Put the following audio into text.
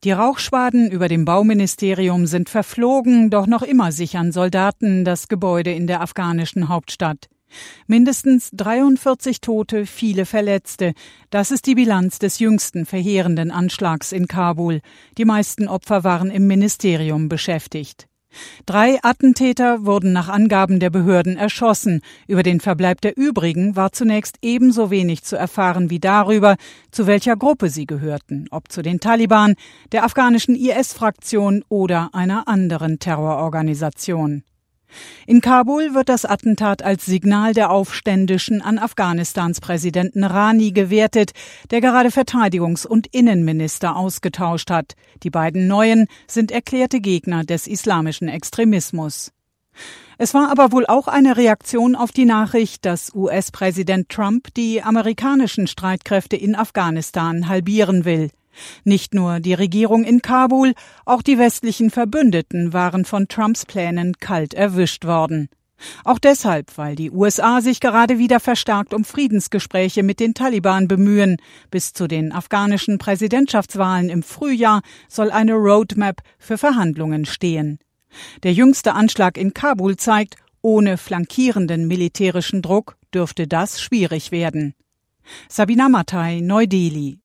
Die Rauchschwaden über dem Bauministerium sind verflogen, doch noch immer sichern Soldaten das Gebäude in der afghanischen Hauptstadt. Mindestens 43 Tote, viele Verletzte. Das ist die Bilanz des jüngsten verheerenden Anschlags in Kabul. Die meisten Opfer waren im Ministerium beschäftigt. 3 Attentäter wurden nach Angaben der Behörden erschossen. Über den Verbleib der übrigen war zunächst ebenso wenig zu erfahren wie darüber, zu welcher Gruppe sie gehörten, ob zu den Taliban, der afghanischen IS-Fraktion oder einer anderen Terrororganisation. In Kabul wird das Attentat als Signal der Aufständischen an Afghanistans Präsidenten Rani gewertet, der gerade Verteidigungs- und Innenminister ausgetauscht hat. Die beiden Neuen sind erklärte Gegner des islamischen Extremismus. Es war aber wohl auch eine Reaktion auf die Nachricht, dass US-Präsident Trump die amerikanischen Streitkräfte in Afghanistan halbieren will. Nicht nur die Regierung in Kabul, auch die westlichen Verbündeten waren von Trumps Plänen kalt erwischt worden. Auch deshalb, weil die USA sich gerade wieder verstärkt um Friedensgespräche mit den Taliban bemühen. Bis zu den afghanischen Präsidentschaftswahlen im Frühjahr soll eine Roadmap für Verhandlungen stehen. Der jüngste Anschlag in Kabul zeigt, ohne flankierenden militärischen Druck dürfte das schwierig werden. Sabina Mattei, Neu-Delhi.